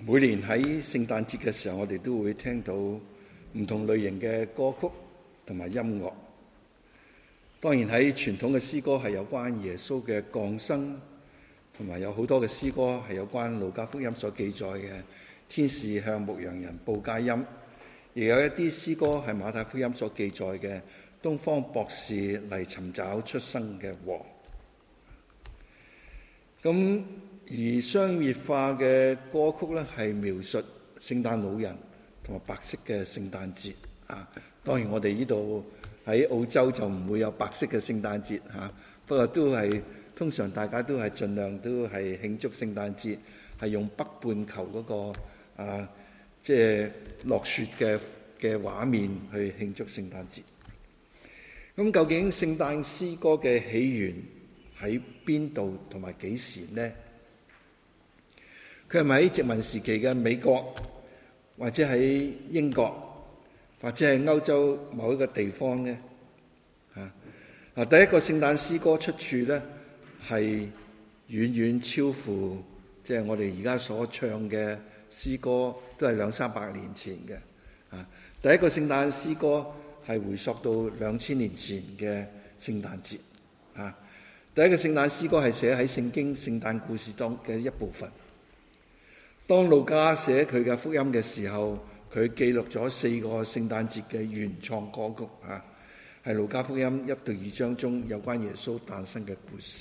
每年喺聖誕節嘅時候，我哋都會聽到唔同類型嘅歌曲同埋音樂。當然喺傳統嘅詩歌係有關耶穌嘅降生，同埋有好多嘅詩歌係有關路加福音所記載嘅天使向牧羊人報佳音，亦有一啲詩歌係馬太福音所記載嘅東方博士嚟尋找出生嘅王。咁而商業化嘅歌曲咧，係描述聖誕老人同埋白色嘅聖誕節啊。當然我哋呢度喺澳洲就唔會有白色嘅聖誕節嚇，不過都係通常大家都係盡量都係慶祝聖誕節，係用北半球嗰個即係落雪嘅畫面去慶祝聖誕節。咁究竟聖誕詩歌嘅起源喺邊度同埋幾時呢？佢係咪喺殖民時期嘅美國，或者喺英國，或者係歐洲某一個地方呢？第一個聖誕詩歌出處呢，係遠遠超乎即係我哋而家所唱嘅詩歌，都係200-300年前嘅。第一個聖誕詩歌係回溯到2000年前嘅聖誕節。第一個聖誕詩歌係寫喺聖經聖誕故事當嘅一部分。當路加寫佢嘅福音嘅時候，佢記錄咗4個聖誕節嘅原創歌曲，係路加福音1到2章中有關耶穌誕生嘅故事。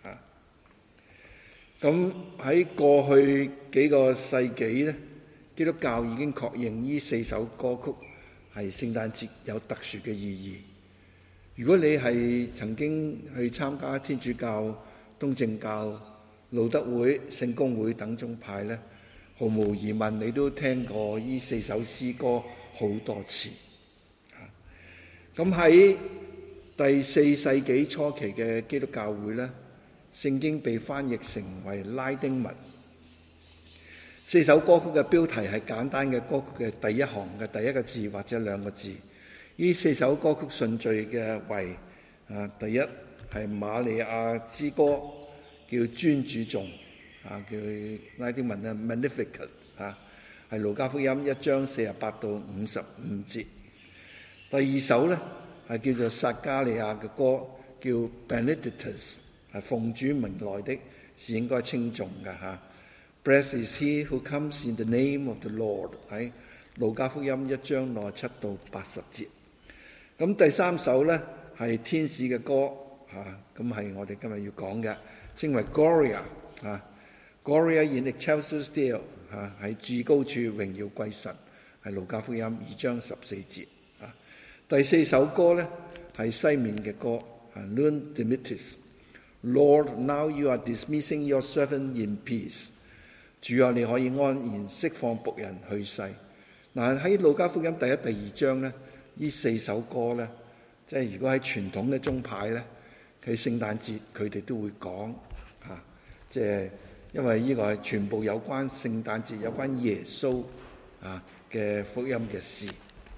咁喺過去幾個世紀咧，基督教已經確認呢4首歌曲係聖誕節有特殊嘅意義。如果你係曾經去參加天主教、東正教、路德會、聖公會等宗派咧，毫無疑問你都聽過呢4首詩歌好多次。咁喺第4世紀初期嘅基督教會咧，聖經被翻譯成為拉丁文。4首歌曲嘅標題係簡單嘅歌曲嘅第一行嘅第一個字或者2個字。呢4首歌曲順序嘅為第一係瑪利亞之歌，叫尊主頌，叫拉丁文Magnificat，係路加福音1章48到55節。第二首呢係叫做撒加利亞嘅歌，叫 Benedictus， 係奉主名來的，是應該稱頌嘅。Blessed is he who comes in the name of the Lord， 喺路加福音1章67到80節。咁第三首呢係天使嘅歌，咁係我哋今日要講嘅，稱為 Gloria，Gloria in excelsis Deo， 喺至高處榮耀歸神，係路加福音2章14節。第四首歌呢係西面嘅歌，Nunc Dimittis，Lord now you are dismissing your servant in peace， 主啊，你可以安然釋放僕人去世。嗱，喺路加福音第1、第2章呢，呢4首歌呢，即係如果喺傳統嘅宗派呢，佢聖誕節佢哋都會講，即係因為呢個係全部有關聖誕節、有關耶穌嘅福音嘅事。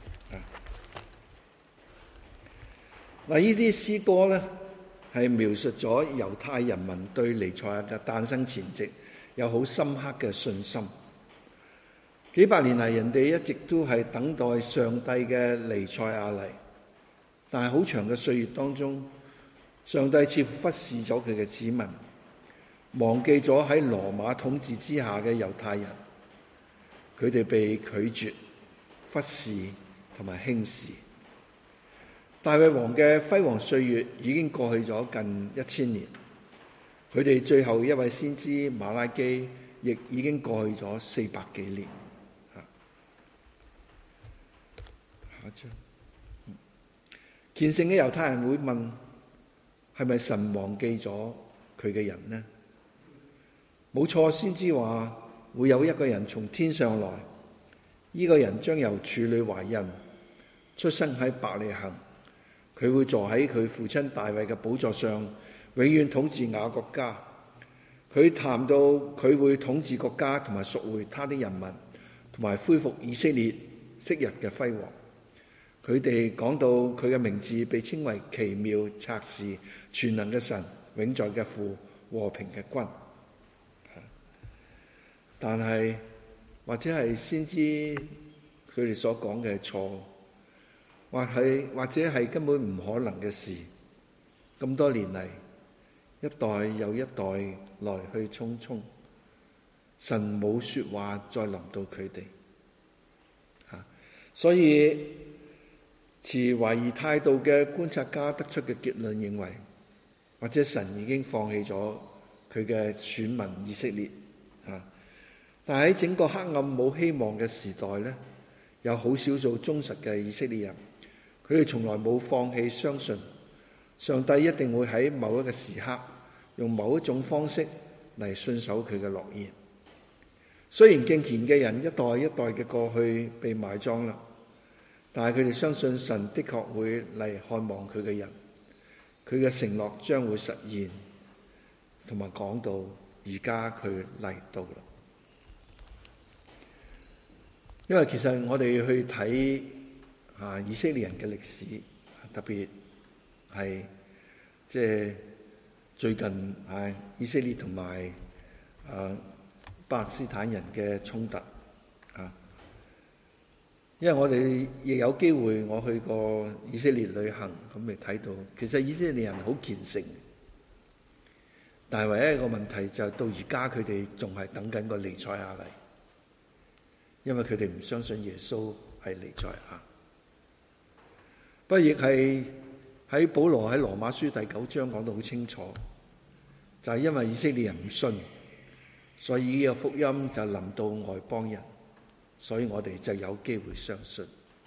嗱，呢啲詩歌呢，係描述咗猶太人民對彌賽亞嘅誕生前夕有好深刻嘅信心。幾百年嚟，人哋一直都係等待上帝嘅彌賽亞嚟，但係好長嘅歲月當中，上帝似乎忽視咗佢嘅子民，忘記咗喺羅馬統治之下嘅猶太人，佢哋被拒絕、忽視同埋輕視。大衛王嘅輝煌歲月已經過去咗近1000年，佢哋最後一位先知馬拉基亦已經過去咗400幾年。下一章，虔誠嘅猶太人會問：係咪神忘記咗佢嘅人呢？冇錯，先知話會有一個人從天上來，呢個人將由處女懷孕，出生喺伯利恆，佢會坐喺佢父親大衛嘅寶座上，永遠統治雅各家。佢談到佢會統治國家，同埋贖回他的人民，同埋恢復以色列昔日嘅輝煌。佢哋講到佢嘅名字被稱為奇妙、策士、全能嘅神、永在嘅父、和平嘅君。但係或者係先知佢哋所講嘅錯，或者係根本唔可能嘅事。咁多年嚟，一代又一代來去匆匆，神冇說話再臨到佢哋。所以持懷疑態度嘅觀察家得出嘅結論認為，或者神已經放棄咗佢嘅選民以色列。但喺整個黑暗冇希望嘅時代呢，有好少數忠實嘅以色列人，佢哋從來冇放棄相信上帝一定會喺某一個時刻用某一種方式嚟信守佢嘅諾言。雖然敬虔嘅人一代一代嘅過去被埋葬啦，但係佢哋相信神的確會嚟看望佢嘅人，佢嘅承諾將會實現，同埋講到而家佢嚟到啦。因為其實我哋去睇以色列人嘅歷史，特別係即係最近以色列同埋巴勒斯坦人嘅衝突因為我哋亦有機會，我去過以色列旅行，咁咪睇到其實以色列人好虔誠，但係唯一一個問題就係到而家佢哋仲係等緊個彌賽亞嚟。因為佢哋唔相信耶穌係彌賽亞。不過亦係喺保羅喺羅馬書第9章講到好清楚，就係因為以色列人唔信，所以呢個福音就臨到外邦人，所以我哋就有機會相信。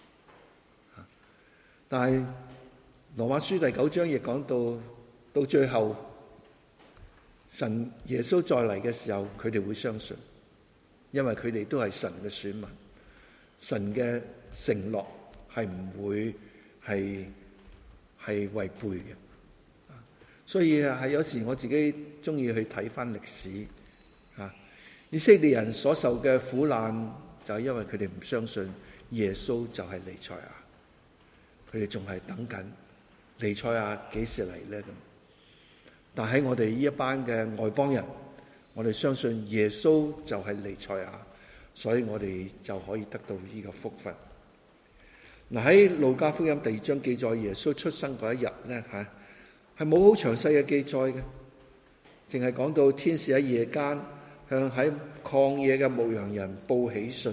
但係羅馬書第9章亦講到最後，神耶穌再嚟嘅時候，佢哋會相信。因為佢哋都係神嘅選民，神嘅承諾係唔會係違背嘅。所以係有時我自己中意去睇翻歷史，以色列人所受嘅苦難就係因為佢哋唔相信耶穌就係彌賽亞，佢哋仲係等緊彌賽亞幾時嚟呢？咁但喺我哋呢一班嘅外邦人，我哋相信耶穌就係彌賽亞，所以我哋就可以得到呢個福分。喺路加福音第2章記載耶穌出生嗰一日咧，係冇好詳細嘅記載嘅，淨係講到天使喺夜間向喺曠野嘅牧羊人報喜訊。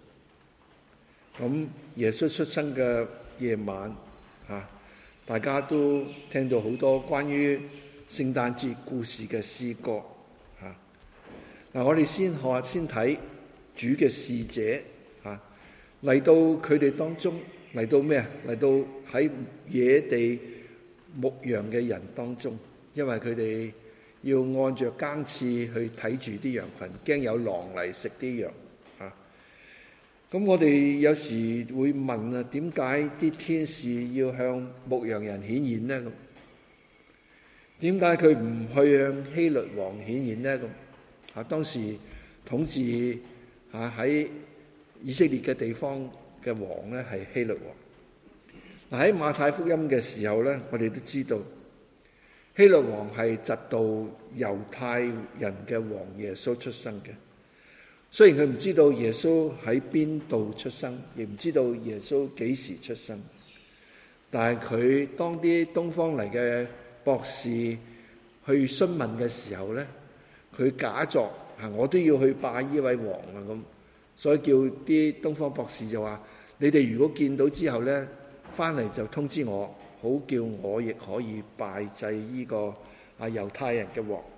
咁耶穌出生嘅夜晚，大家都聽到好多關於聖誕節故事嘅詩歌。我哋先睇主嘅使者嚟到佢哋當中，嚟到咩啊？嚟到喺野地牧羊嘅人當中，因為佢哋要按着更次去睇住啲羊群，驚有狼嚟食啲羊。咁我哋有時會問啊，點解啲天使要向牧羊人顯現呢？咁點解佢唔去向希律王顯現呢？咁當時統治喺以色列嘅地方嘅王咧係希律王。喺馬太福音嘅時候咧，我哋都知道希律王係嫉妒猶太人嘅王耶穌出生嘅。雖然佢唔知道耶穌喺邊度出生，亦唔知道耶穌幾時出生，但係佢當啲東方嚟嘅博士去詢問嘅時候咧，佢假作我都要去拜呢位王啊，咁，所以叫啲東方博士就話：你哋如果見到之後咧，翻嚟就通知我，好叫我亦可以拜祭呢個猶太人嘅王。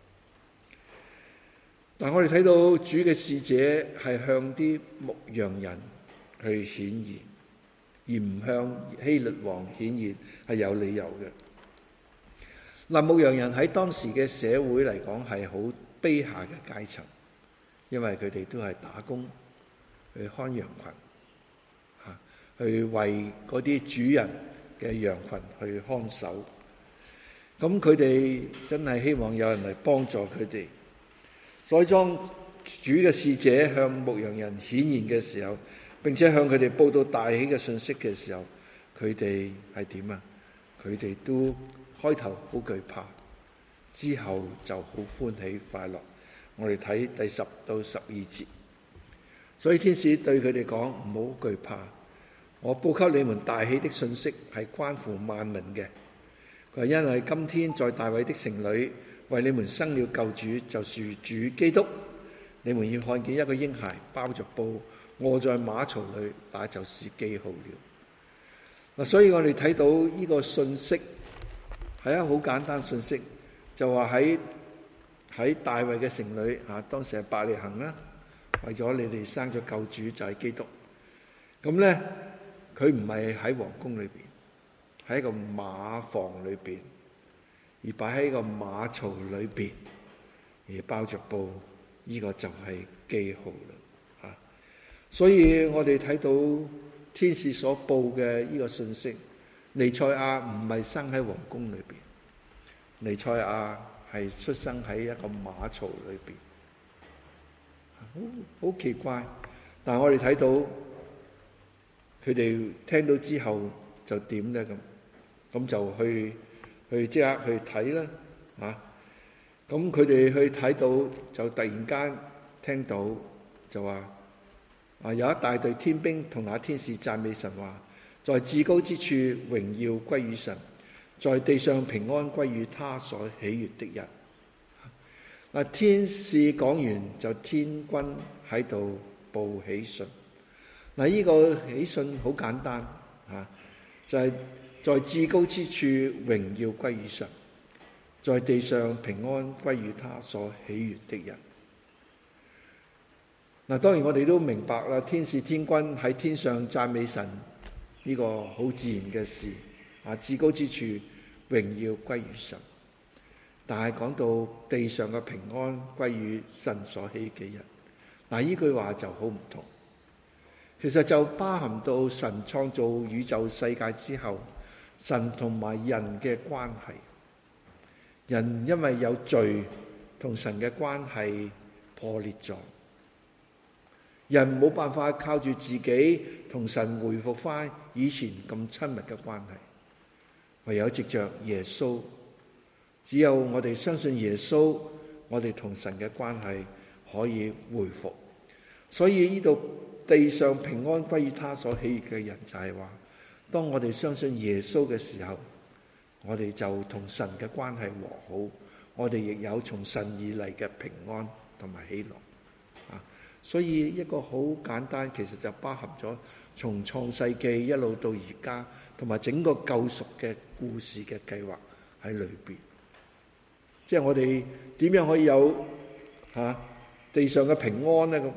但我哋睇到主嘅使者係向啲牧羊人去顯現，而唔向希律王顯現，係有理由嘅。牧羊人喺當時嘅社會嚟講係好卑下嘅階層，因為佢哋都係打工去看羊群，去為嗰啲主人嘅羊群去看守。咁佢哋真係希望有人嚟幫助佢哋。所以當主嘅使者向牧羊人顯現嘅時候，並且向佢哋報道大喜嘅信息嘅時候，佢哋係點啊？佢哋都開頭好懼怕，之後就好歡喜快樂。我哋睇第10到12節， 所以天使對佢哋講：唔好懼怕，我報給你們大喜的信息係關乎萬民嘅。佢話因為今天在大衛的城裏為你們生了救主，就是主基督。你們要看見一個嬰孩包着布臥在馬槽裏，那就是記號了。所以我哋睇到呢個信息係一個好簡單信息，就話喺大衛嘅城裏當時係伯利恆啦，為咗你哋生咗救主就係基督。咁呢，佢唔係喺皇宮裏邊，喺一個馬房裏邊，而擺喺個馬槽裏邊，而包着布，呢個就係記號啦。所以我哋睇到天使所報嘅呢個信息，彌賽亞唔係生喺皇宮裏邊，彌賽亞係出生喺一個馬槽裏邊，好奇怪。但係我哋睇到佢哋聽到之後就點咧？咁就去即刻去睇啦。咁佢哋去睇到就突然間聽到就話有一大隊天兵同那天使讚美神，話在至高之處榮耀歸於神，在地上平安歸於他所喜悅的人。天使講完就天軍喺度報喜訊。呢個喜訊好簡單，就係在至高之處榮耀歸於神，在地上平安歸於他所喜悅的人。當然我哋都明白啦，天使天軍喺天上讚美神呢個好自然嘅事。至高之處榮耀歸於神，但係講到地上嘅平安歸於神所喜嘅人，呢句話就好唔同。其實就包含到神創造宇宙世界之後，神同埋人嘅關係。人因為有罪，同神嘅關係破裂咗。人冇辦法靠住自己同神回復翻以前咁親密嘅關係，唯有藉着耶穌。只有我哋相信耶穌，我哋同神嘅關係可以回復。所以呢度地上平安歸於他所喜悅嘅人，就係話，當我哋相信耶穌嘅時候，我哋就同神嘅關係和好，我哋亦有從神而嚟嘅平安同埋喜樂。所以一個好簡單，其實就包含咗從創世紀一路到而家，同埋整個救贖嘅故事嘅計劃喺裏邊。即係我哋點樣可以有地上嘅平安呢？咁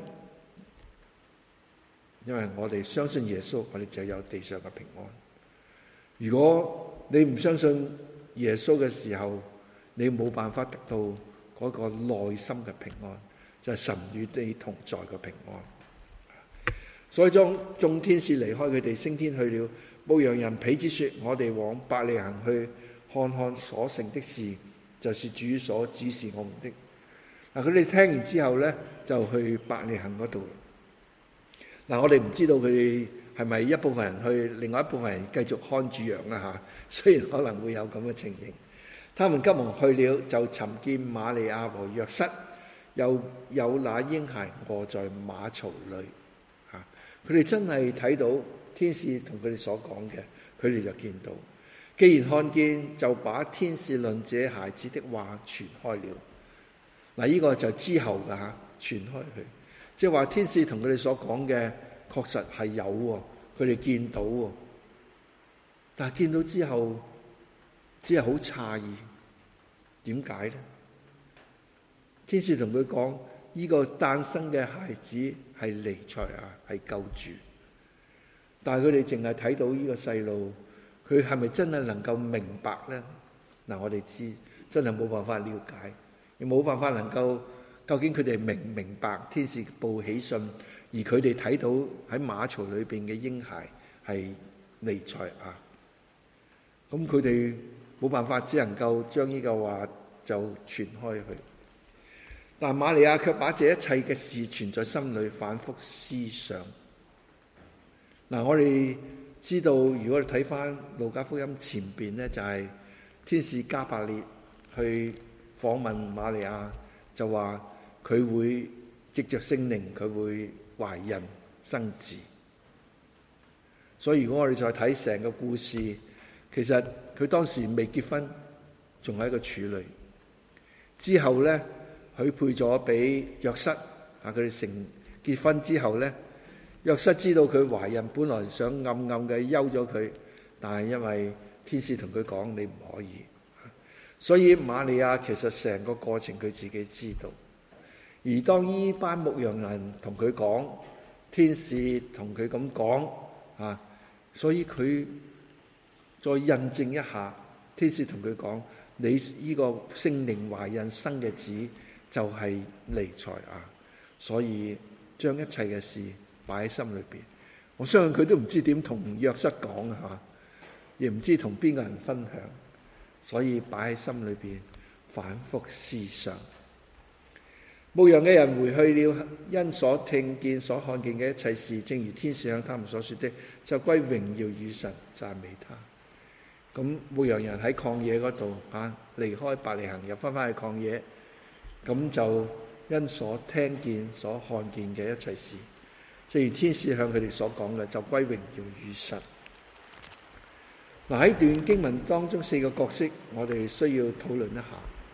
因為我哋相信耶穌，我哋就有地上嘅平安。如果你唔相信耶穌嘅時候，你冇辦法得到嗰個內心嘅平安，就係神與你同在嘅平安。所以眾天使離開佢哋升天去了。牧羊人彼此說：我哋往伯利恆去看看所成的事，就是主所指示我們的。佢哋聽完之後呢，就去伯利恆嗰度。我哋唔知道佢哋係咪一部分人去，另外一部分人繼續看住羊啦。雖然可能會有咁嘅情形，他們急忙去了，就尋見瑪利亞和約瑟，又有那嬰孩臥在馬槽裏。佢哋真係睇到天使同佢哋所講嘅，佢哋就見到。既然看見，就把天使論這孩子的話傳開了。呢個就之後㗎，傳開去，即係話天使同佢哋所講嘅確實係有喎，佢哋見到喎。但係見到之後，只係好詫異，點解呢？天使同佢講，呢個誕生嘅孩子係彌賽亞，係救主。但係佢哋淨係睇到呢個細路，佢係咪真係能夠明白呢？我哋知真係冇辦法了解，亦冇辦法能夠究竟佢哋明唔明白天使報喜訊，而佢哋睇到喺馬槽裏邊嘅嬰孩係彌賽亞。咁佢哋冇辦法，只能夠將呢個話就傳開去。但瑪利亞卻把這一切嘅事存在心裏，反覆思想。我哋知道，如果你睇翻路加福音前邊呢，就係天使加百列去訪問瑪利亞，就話佢會藉着聖靈，佢會懷孕生子。所以如果我哋再睇成個故事，其實佢當時未結婚，仲係一個處女。之後咧，許配咗俾約瑟，佢哋結婚之後咧，約瑟知道佢懷孕，本來想暗暗嘅休咗佢，但係因為天使同佢講你唔可以，所以瑪利亞其實成個過程佢自己知道。而當呢班牧羊人同佢講，天使同佢咁講所以佢再印證一下，天使同佢講，你呢個聖靈懷孕生嘅子就係彌賽亞，所以將一切嘅事擺喺心裏邊。我相信佢都唔知點同約瑟講亦唔知同邊個人分享，所以擺喺心裏邊反覆思想。牧羊嘅人回去了，因所聽見所看見嘅一切事，正如天使向他們所說的，就歸榮耀與神，讚美他。咁牧羊人喺曠野嗰度離開伯利恆，又翻返去曠野，咁就因所聽見所看見嘅一切事，正如天使向佢哋所講嘅，就歸榮耀與神。喺段經文當中4個角色，我哋需要討論一下。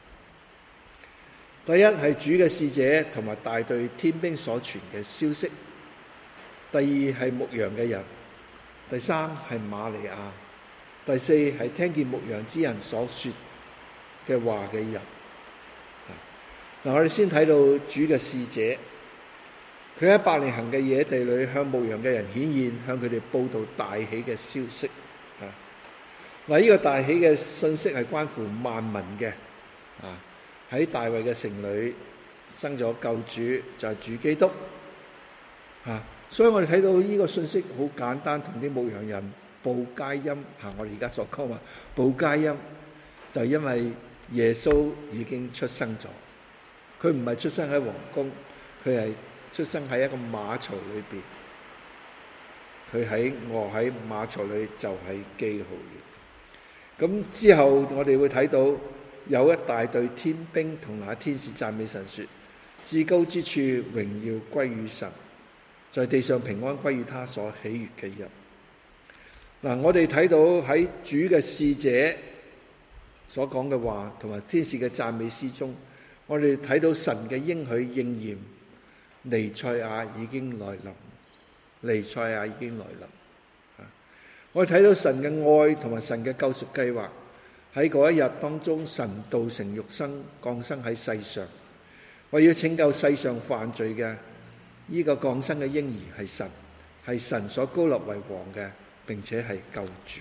第一係主嘅使者同埋大隊天兵所傳嘅消息，第二係牧羊嘅人，第三係瑪利亞，第四係聽見牧羊之人所說嘅話嘅人。我哋先睇到主嘅使者，佢喺伯利恆嘅野地裏向牧羊嘅人顯現，向佢哋報道大喜嘅消息。呢個大喜嘅信息係關乎萬民嘅。喺大衛嘅城裏生咗救主，就係主基督。所以我哋睇到呢個信息好簡單，同啲牧羊人報佳音。我哋而家所講話報佳音，就係因為耶穌已經出生咗。佢唔係出生喺皇宮，佢係出生喺一個馬槽裏邊。佢臥喺馬槽裏就係記號了。咁之後我哋會睇到有一大隊天兵同那天使讚美神說，至高之處榮耀歸於神，在地上平安歸於他所喜悅嘅人。我哋睇到喺主嘅使者所講嘅話同埋天使嘅讚美詩中，我哋睇到神嘅應許應驗，彌賽亞已經來臨，彌賽亞已經來臨。我哋睇到神嘅愛同埋神嘅救贖計劃。喺嗰一日當中，神道成肉身降生喺世上，為要拯救世上犯罪嘅呢個降生嘅嬰兒係神所膏立為王嘅，並且係救主。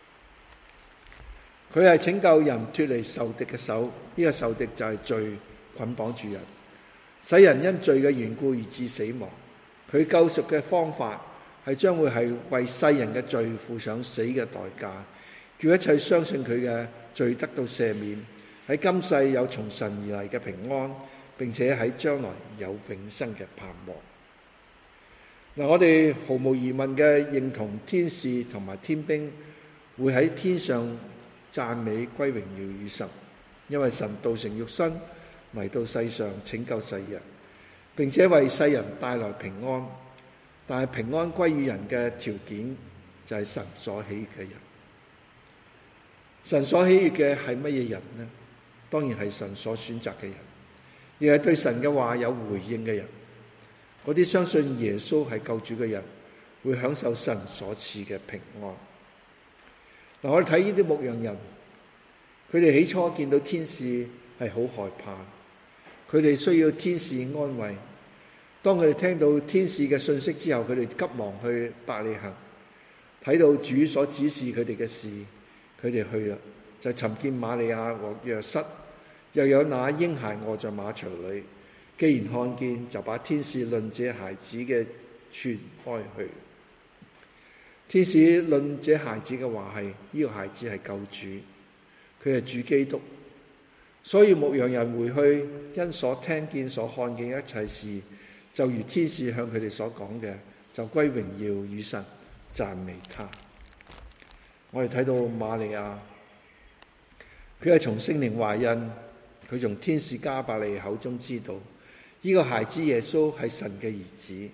佢係拯救人脫離仇敵嘅手，呢個仇敵就係罪捆綁住人，使人因罪嘅緣故而致死亡。佢救贖嘅方法係將會係為世人嘅罪付上死嘅代價，叫一切相信佢嘅罪得到赦免，喺今世有從神而嚟嘅平安，並且喺將來有永生嘅盼望。我哋毫無疑問嘅認同天使同埋天兵會喺天上讚美歸榮耀與神，因為神道成肉身嚟到世上拯救世人，並且為世人帶來平安。但係平安歸於人嘅條件就係神所喜悅嘅人。神所喜悅嘅係乜嘢人呢？當然係神所選擇嘅人，而係對神嘅話有回應嘅人。嗰啲相信耶穌係救主嘅人，會享受神所賜嘅平安。我哋睇呢啲牧羊人，佢哋起初見到天使係好害怕，佢哋需要天使安慰。當佢哋聽到天使嘅信息之後，佢哋急忙去伯利恆，睇到主所指示佢哋嘅事，佢哋去啦，就尋見瑪利亞和約瑟，又有那嬰孩臥在馬槽裏。既然看見，就把天使論這孩子嘅傳開去。天使論這孩子嘅話係，呢個孩子係救主，佢係主基督。所以牧羊人回去，因所聽見所看見一切事，就如天使向佢哋所講嘅，就歸榮耀與神，讚美他。我哋睇到瑪利亞，佢係從聖靈懷孕，佢從天使加百利口中知道呢個孩子耶穌係神嘅兒子，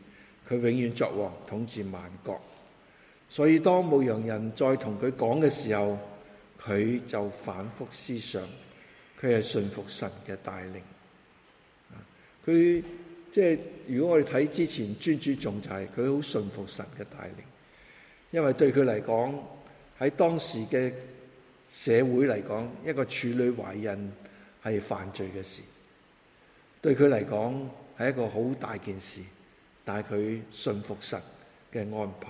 佢永遠作王，統治萬國。所以當牧羊人再同佢講嘅時候，佢就反覆思想，佢係信服神嘅帶領。佢即係如果我哋睇之前尊主頌，就係佢好信服神嘅帶領，因為對佢嚟講，喺當時嘅社會嚟講，一個處女懷孕係犯罪嘅事，對佢嚟講係一個好大件事，但係佢信服神嘅安排。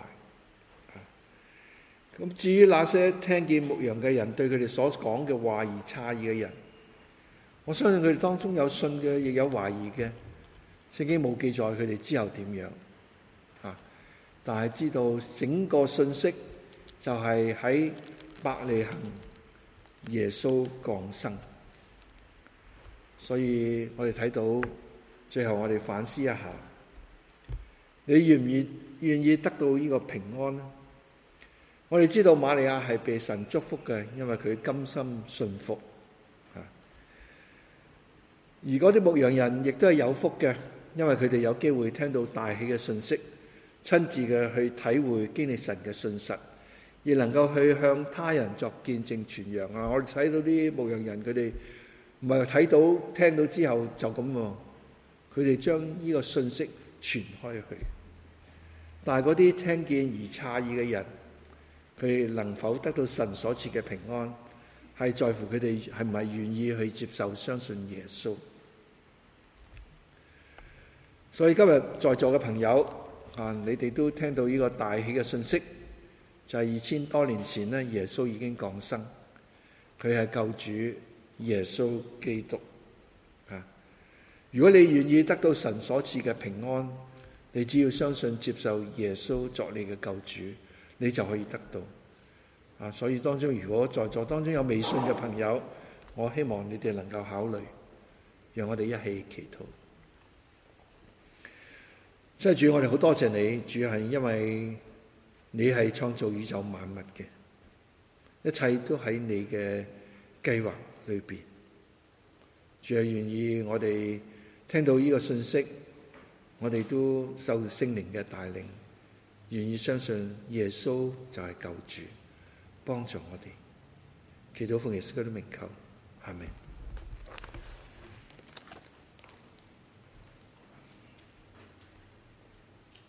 咁至於那些聽見牧羊嘅人對佢哋所講嘅話而詫異嘅人，我相信佢哋當中有信嘅，亦有懷疑嘅。聖經冇記載佢哋之後點樣，但係知道整個信息就係喺伯利恆耶穌降生。所以我哋睇到最後，我哋反思一下，你願意得到呢個平安呢？我哋知道瑪利亞係被神祝福嘅，因為佢甘心信服。而嗰啲牧羊人亦都係有福嘅，因為佢哋有機會聽到大喜嘅信息，親自嘅去體會經歷神嘅信實，亦能夠去向他人作見證傳揚。我哋睇到啲牧羊人，佢哋唔係睇到聽到之後就咁喎，佢哋將呢個信息傳開去。但係嗰啲聽見而詫異嘅人，佢哋能否得到神所賜嘅平安，係在乎佢哋係唔係願意去接受相信耶穌。所以今日在座嘅朋友你哋都聽到呢個大喜嘅信息，就係2000多年前呢，耶穌已經降生，佢係救主耶穌基督。如果你願意得到神所賜嘅平安，你只要相信接受耶穌作你嘅救主，你就可以得到。所以當中如果在座當中有未信嘅朋友，我希望你哋能夠考慮，讓我哋一起祈禱。即係主，我哋好多謝你，主係因為你係創造宇宙萬物嘅，一切都喺你嘅計劃裏邊。主係願意我哋聽到呢個信息，我哋都受聖靈嘅帶領，願意相信耶穌就係救主，幫助我哋。祈禱奉耶穌基督名求，阿們。